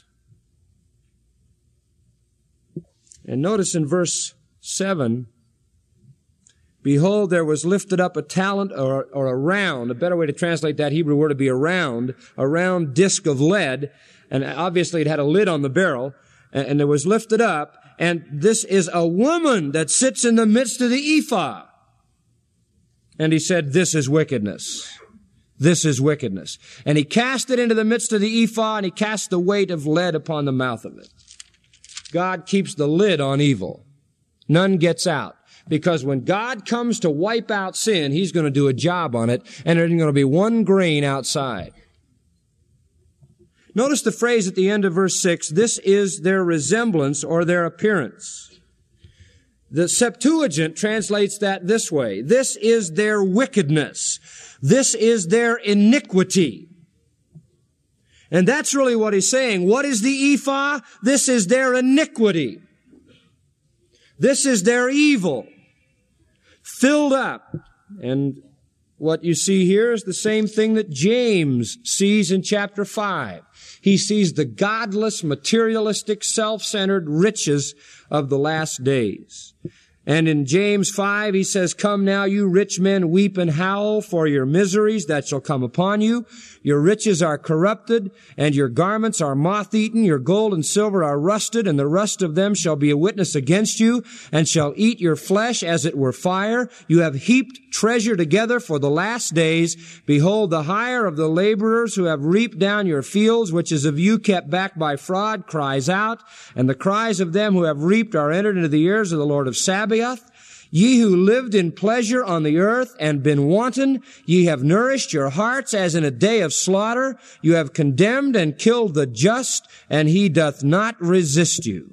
And notice in verse seven, Behold, there was lifted up a talent or, or a round, a better way to translate that Hebrew word would be a round, a round disc of lead, and obviously it had a lid on the barrel, and, and it was lifted up, and this is a woman that sits in the midst of the ephah. And he said, this is wickedness. This is wickedness. And he cast it into the midst of the ephah, and he cast the weight of lead upon the mouth of it. God keeps the lid on evil. None gets out. Because when God comes to wipe out sin, he's going to do a job on it, and there's going to be one grain outside. Notice the phrase at the end of verse six, this is their resemblance or their appearance. The Septuagint translates that this way. This is their wickedness. This is their iniquity. And that's really what he's saying. What is the ephah? This is their iniquity. This is their evil. Filled up. And what you see here is the same thing that James sees in chapter five. He sees the godless, materialistic, self-centered riches of the last days. And in James five, he says, come now, you rich men, weep and howl for your miseries that shall come upon you. Your riches are corrupted, and your garments are moth-eaten. Your gold and silver are rusted, and the rust of them shall be a witness against you, and shall eat your flesh as it were fire. You have heaped treasure together for the last days. Behold, the hire of the laborers who have reaped down your fields, which is of you kept back by fraud, cries out, and the cries of them who have reaped are entered into the ears of the Lord of Sabaoth. Ye who lived in pleasure on the earth and been wanton, ye have nourished your hearts as in a day of slaughter. You have condemned and killed the just, and he doth not resist you.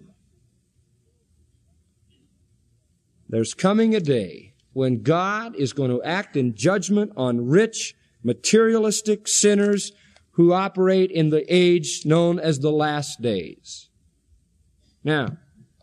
There's coming a day when God is going to act in judgment on rich, materialistic sinners who operate in the age known as the last days. Now,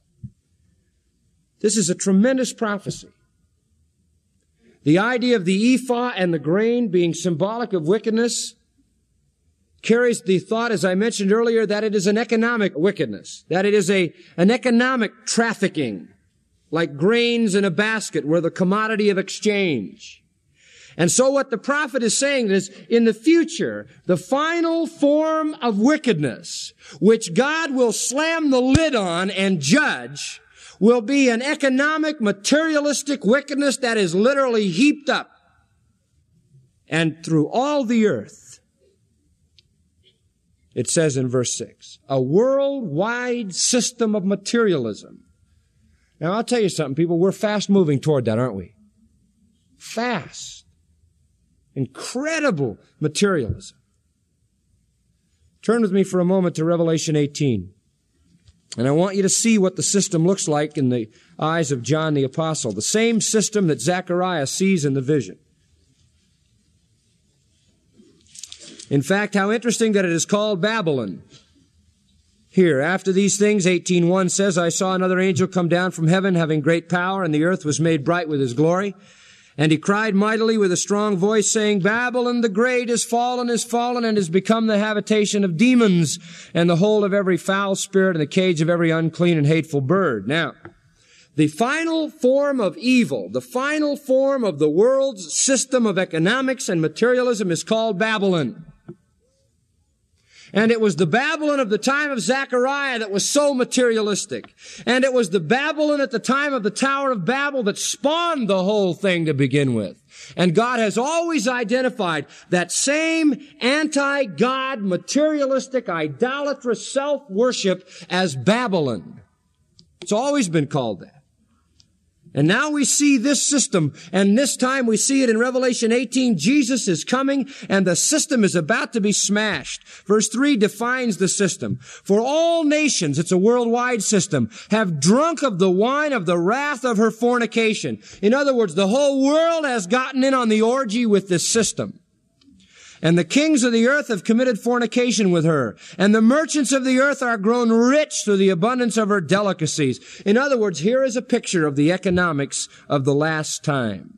this is a tremendous prophecy. The idea of the ephah and the grain being symbolic of wickedness carries the thought, as I mentioned earlier, that it is an economic wickedness, that it is a, an economic trafficking, like grains in a basket were the commodity of exchange. And so what the prophet is saying is, in the future, the final form of wickedness, which God will slam the lid on and judge, will be an economic, materialistic wickedness that is literally heaped up. And through all the earth, it says in verse six, a worldwide system of materialism. Now, I'll tell you something, people, we're fast moving toward that, aren't we? Fast. Incredible materialism. Turn with me for a moment to Revelation eighteen. And I want you to see what the system looks like in the eyes of John the Apostle. The same system that Zechariah sees in the vision. In fact, how interesting that it is called Babylon. Here, after these things, eighteen one says, I saw another angel come down from heaven, having great power, and the earth was made bright with his glory. And he cried mightily with a strong voice, saying, Babylon the great is fallen, is fallen, and has become the habitation of demons, and the hold of every foul spirit, and the cage of every unclean and hateful bird. Now, the final form of evil, the final form of the world's system of economics and materialism is called Babylon. And it was the Babylon of the time of Zechariah that was so materialistic. And it was the Babylon at the time of the Tower of Babel that spawned the whole thing to begin with. And God has always identified that same anti-God, materialistic, idolatrous self-worship as Babylon. It's always been called that. And now we see this system, and this time we see it in Revelation eighteen. Jesus is coming, and the system is about to be smashed. Verse three defines the system. For all nations, it's a worldwide system, have drunk of the wine of the wrath of her fornication. In other words, the whole world has gotten in on the orgy with this system. And the kings of the earth have committed fornication with her. And the merchants of the earth are grown rich through the abundance of her delicacies. In other words, here is a picture of the economics of the last time.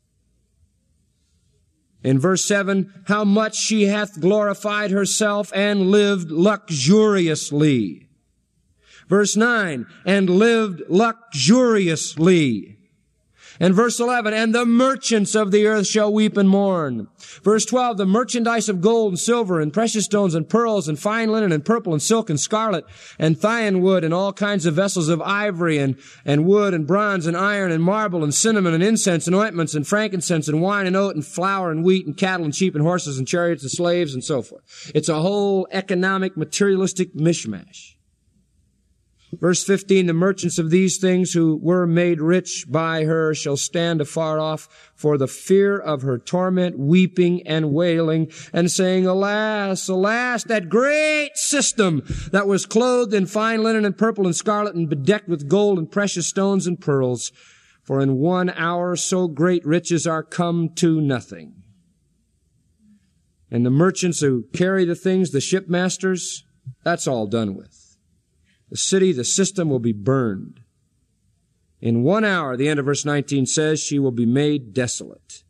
In verse seven, how much she hath glorified herself and lived luxuriously. Verse nine, and lived luxuriously. And verse eleven, and the merchants of the earth shall weep and mourn. Verse twelve, the merchandise of gold and silver and precious stones and pearls and fine linen and purple and silk and scarlet and thyan wood and all kinds of vessels of ivory and, and wood and bronze and iron and marble and cinnamon and incense and ointments and frankincense and wine and oat and flour and wheat and cattle and sheep and horses and chariots and slaves and so forth. It's a whole economic, materialistic mishmash. Verse fifteen, the merchants of these things who were made rich by her shall stand afar off for the fear of her torment, weeping and wailing and saying, alas, alas, that great system that was clothed in fine linen and purple and scarlet and bedecked with gold and precious stones and pearls. For in one hour so great riches are come to nothing. And the merchants who carry the things, the shipmasters, that's all done with. The city, the system will be burned. In one hour, the end of verse nineteen says, she will be made desolate.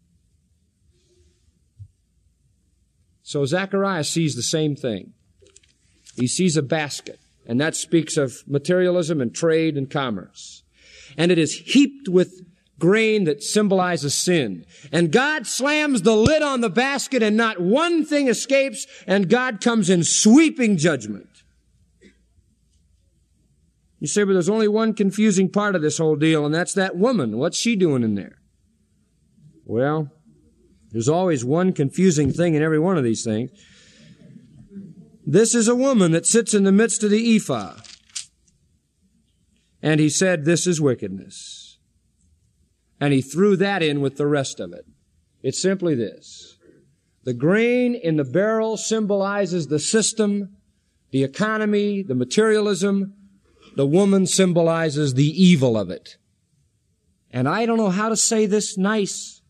So Zechariah sees the same thing. He sees a basket, and that speaks of materialism and trade and commerce. And it is heaped with grain that symbolizes sin. And God slams the lid on the basket, and not one thing escapes, and God comes in sweeping judgment. You say, but there's only one confusing part of this whole deal, and that's that woman. What's she doing in there? Well, there's always one confusing thing in every one of these things. This is a woman that sits in the midst of the ephah. And he said, this is wickedness. And he threw that in with the rest of it. It's simply this. The grain in the barrel symbolizes the system, the economy, the materialism. The woman symbolizes the evil of it. And I don't know how to say this nice.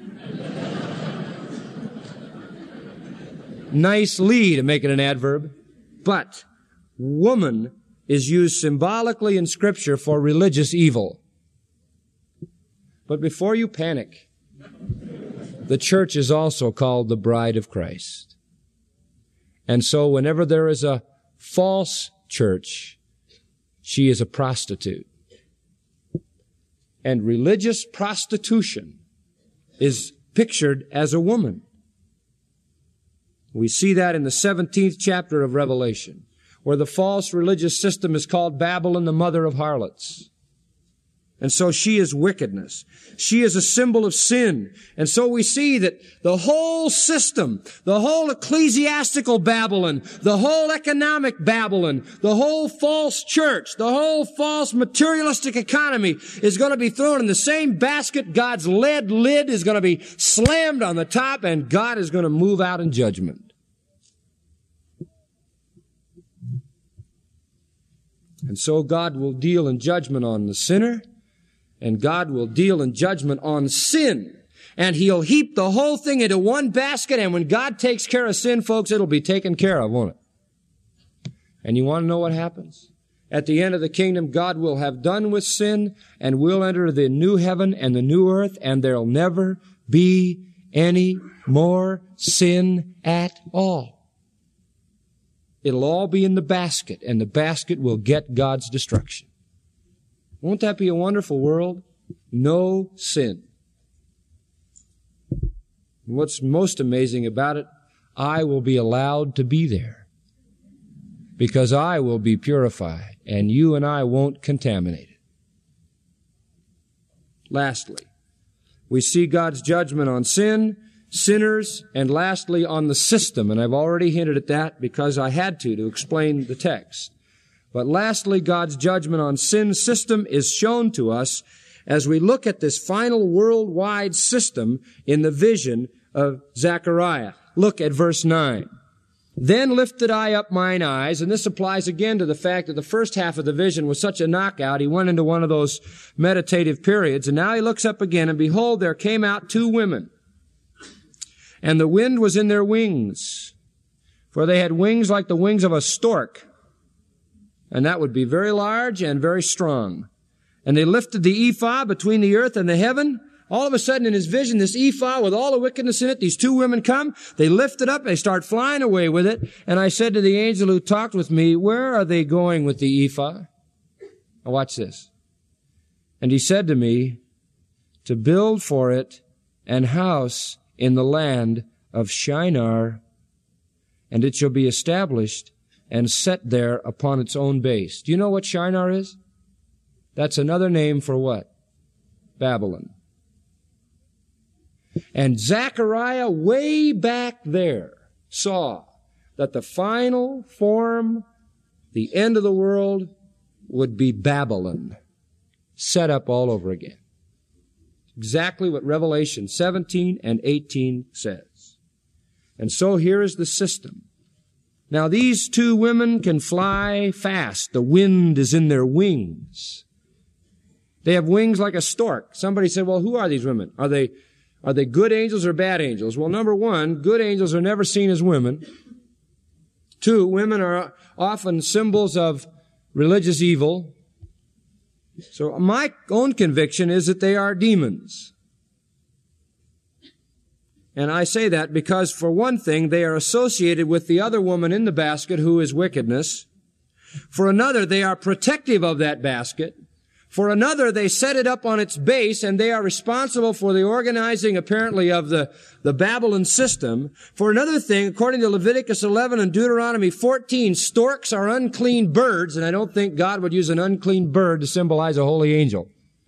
Nicely, to make it an adverb. But woman is used symbolically in Scripture for religious evil. But before you panic, the church is also called the bride of Christ. And so whenever there is a false church, she is a prostitute. And religious prostitution is pictured as a woman. We see that in the seventeenth chapter of Revelation, where the false religious system is called Babylon, the mother of harlots. And so she is wickedness. She is a symbol of sin. And so we see that the whole system, the whole ecclesiastical Babylon, the whole economic Babylon, the whole false church, the whole false materialistic economy is going to be thrown in the same basket. God's lead lid is going to be slammed on the top, and God is going to move out in judgment. And so God will deal in judgment on the sinner, and God will deal in judgment on sin. And He'll heap the whole thing into one basket, and when God takes care of sin, folks, it'll be taken care of, won't it? And you want to know what happens? At the end of the kingdom, God will have done with sin, and we'll enter the new heaven and the new earth, and there'll never be any more sin at all. It'll all be in the basket, and the basket will get God's destruction. Won't that be a wonderful world? No sin. What's most amazing about it, I will be allowed to be there because I will be purified and you and I won't contaminate it. Lastly, we see God's judgment on sin, sinners, and lastly on the system. And I've already hinted at that because I had to to explain the text. But lastly, God's judgment on sin system is shown to us as we look at this final worldwide system in the vision of Zechariah. Look at verse nine. Then lifted I up mine eyes, and this applies again to the fact that the first half of the vision was such a knockout, he went into one of those meditative periods, and now he looks up again, and behold, there came out two women, and the wind was in their wings, for they had wings like the wings of a stork, and that would be very large and very strong. And they lifted the ephah between the earth and the heaven. All of a sudden in his vision, this ephah with all the wickedness in it, these two women come, they lift it up, they start flying away with it. And I said to the angel who talked with me, where are they going with the ephah? Now watch this. And he said to me, to build for it an house in the land of Shinar, and it shall be established and set there upon its own base. Do you know what Shinar is? That's another name for what? Babylon. And Zechariah, way back there, saw that the final form, the end of the world, would be Babylon, set up all over again. Exactly what Revelation seventeen and eighteen says. And so here is the system. Now these two women can fly fast. The wind is in their wings. They have wings like a stork. Somebody said, well, who are these women? Are they, are they good angels or bad angels? Well, number one, good angels are never seen as women. Two, women are often symbols of religious evil. So my own conviction is that they are demons. And I say that because, for one thing, they are associated with the other woman in the basket who is wickedness. For another, they are protective of that basket. For another, they set it up on its base, and they are responsible for the organizing, apparently, of the, the Babylon system. For another thing, according to Leviticus eleven and Deuteronomy fourteen, storks are unclean birds, and I don't think God would use an unclean bird to symbolize a holy angel.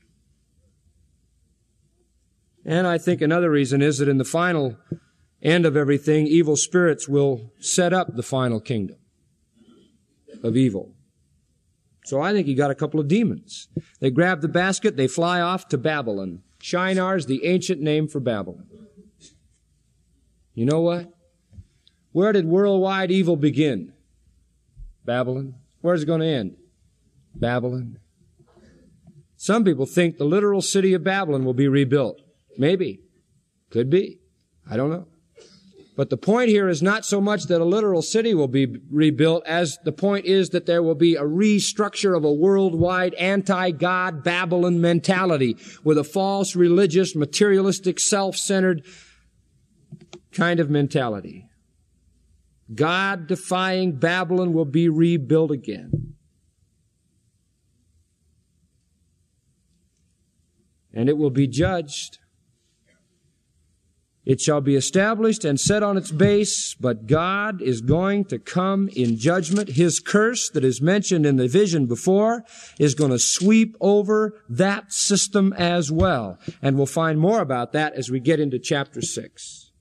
And I think another reason is that in the final end of everything, evil spirits will set up the final kingdom of evil. So I think you got a couple of demons. They grab the basket, they fly off to Babylon. Shinar is the ancient name for Babylon. You know what? Where did worldwide evil begin? Babylon. Where's it going to end? Babylon. Some people think the literal city of Babylon will be rebuilt. Maybe. Could be. I don't know. But the point here is not so much that a literal city will be rebuilt as the point is that there will be a restructure of a worldwide anti-God Babylon mentality with a false, religious, materialistic, self-centered kind of mentality. God-defying Babylon will be rebuilt again. And it will be judged. It shall be established and set on its base, but God is going to come in judgment. His curse that is mentioned in the vision before is going to sweep over that system as well. And we'll find more about that as we get into chapter six.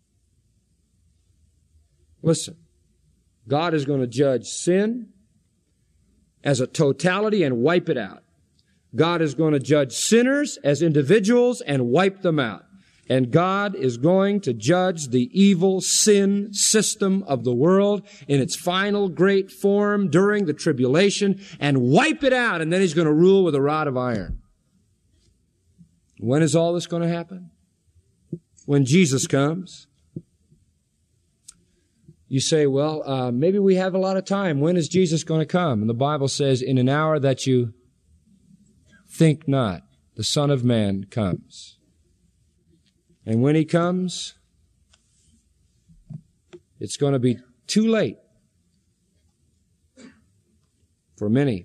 Listen, God is going to judge sin as a totality and wipe it out. God is going to judge sinners as individuals and wipe them out. And God is going to judge the evil sin system of the world in its final great form during the tribulation and wipe it out. And then He's going to rule with a rod of iron. When is all this going to happen? When Jesus comes. You say, well, uh, maybe we have a lot of time. When is Jesus going to come? And the Bible says, in an hour that you think not, the Son of Man comes. And when He comes, it's going to be too late for many.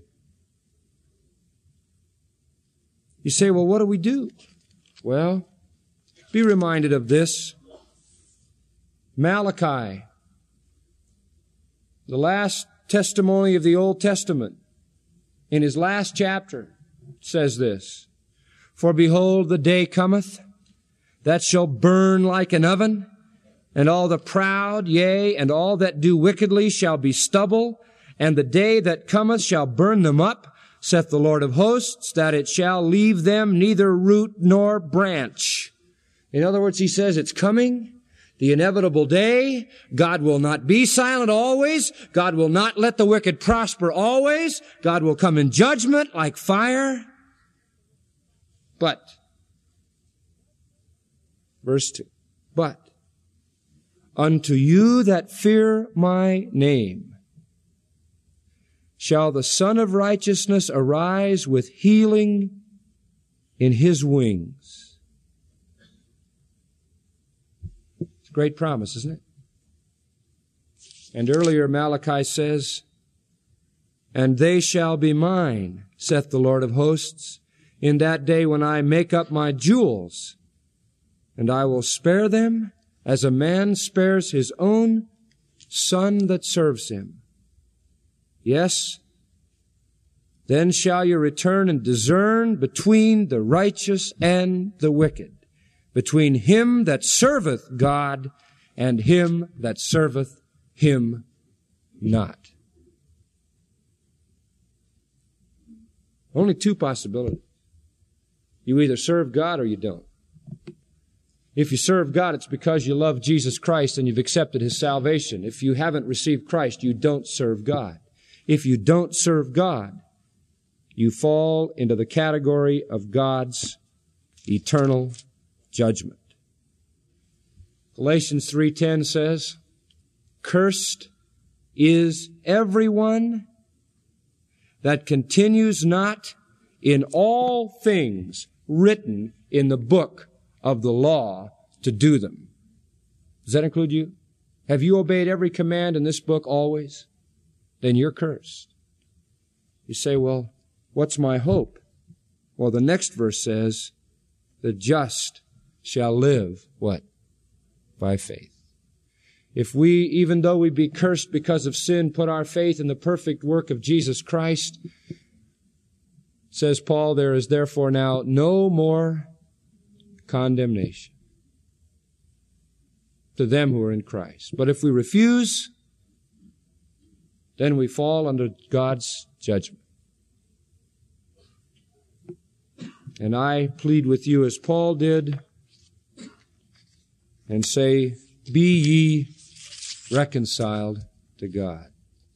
You say, well, what do we do? Well, be reminded of this. Malachi, the last testimony of the Old Testament, in his last chapter, says this, for behold, the day cometh, that shall burn like an oven, and all the proud, yea, and all that do wickedly shall be stubble, and the day that cometh shall burn them up, saith the Lord of hosts, that it shall leave them neither root nor branch. In other words, he says it's coming, the inevitable day. God will not be silent always. God will not let the wicked prosper always. God will come in judgment like fire. But, verse two, but unto you that fear my name shall the Son of Righteousness arise with healing in His wings. It's a great promise, isn't it? And earlier Malachi says, and they shall be mine, saith the Lord of hosts, in that day when I make up my jewels, and I will spare them as a man spares his own son that serves him. Yes, then shall you return and discern between the righteous and the wicked, between him that serveth God and him that serveth him not. Only two possibilities. You either serve God or you don't. If you serve God, it's because you love Jesus Christ and you've accepted His salvation. If you haven't received Christ, you don't serve God. If you don't serve God, you fall into the category of God's eternal judgment. Galatians three ten says, "Cursed is everyone that continues not in all things written in the book of the law to do them." Does that include you? Have you obeyed every command in this book always? Then you're cursed. You say, well, what's my hope? Well, the next verse says, the just shall live, what? By faith. If we, even though we be cursed because of sin, put our faith in the perfect work of Jesus Christ, says Paul, there is therefore now no more condemnation to them who are in Christ. But if we refuse, then we fall under God's judgment. And I plead with you as Paul did and say, be ye reconciled to God.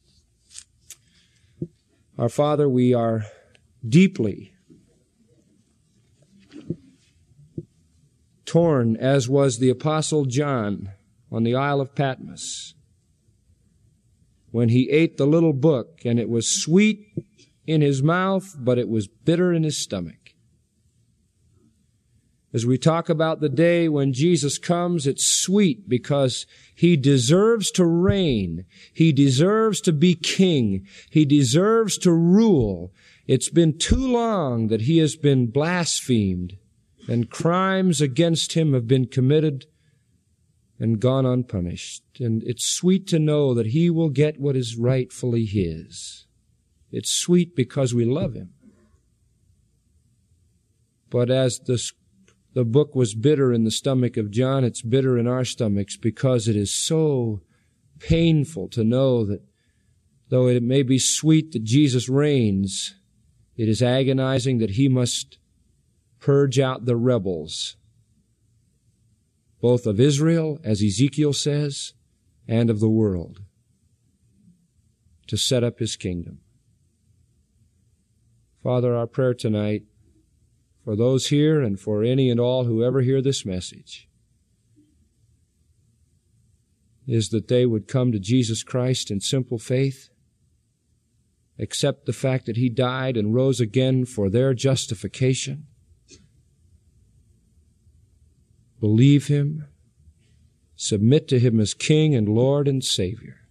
Our Father, we are deeply torn, as was the Apostle John on the Isle of Patmos, when he ate the little book, and it was sweet in his mouth, but it was bitter in his stomach. As we talk about the day when Jesus comes, it's sweet because He deserves to reign. He deserves to be king. He deserves to rule. It's been too long that He has been blasphemed, and crimes against Him have been committed and gone unpunished. And it's sweet to know that He will get what is rightfully His. It's sweet because we love Him. But as the The book was bitter in the stomach of John, it's bitter in our stomachs because it is so painful to know that though it may be sweet that Jesus reigns, it is agonizing that He must purge out the rebels, both of Israel, as Ezekiel says, and of the world, to set up His kingdom. Father, our prayer tonight, for those here and for any and all who ever hear this message, is that they would come to Jesus Christ in simple faith, accept the fact that He died and rose again for their justification, believe Him, submit to Him as King and Lord and Savior,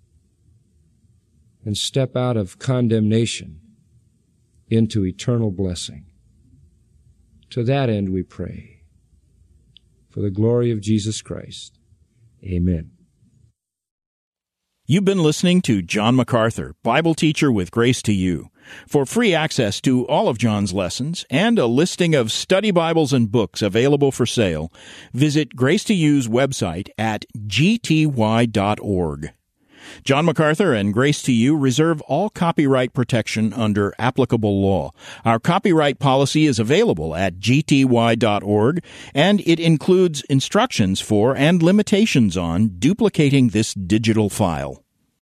and step out of condemnation into eternal blessing. To that end we pray. For the glory of Jesus Christ. Amen. You've been listening to John MacArthur, Bible teacher with Grace to You. For free access to all of John's lessons and a listing of study Bibles and books available for sale, visit Grace to You's website at g t y dot org. John MacArthur and Grace to You reserve all copyright protection under applicable law. Our copyright policy is available at g t y dot org, and it includes instructions for and limitations on duplicating this digital file.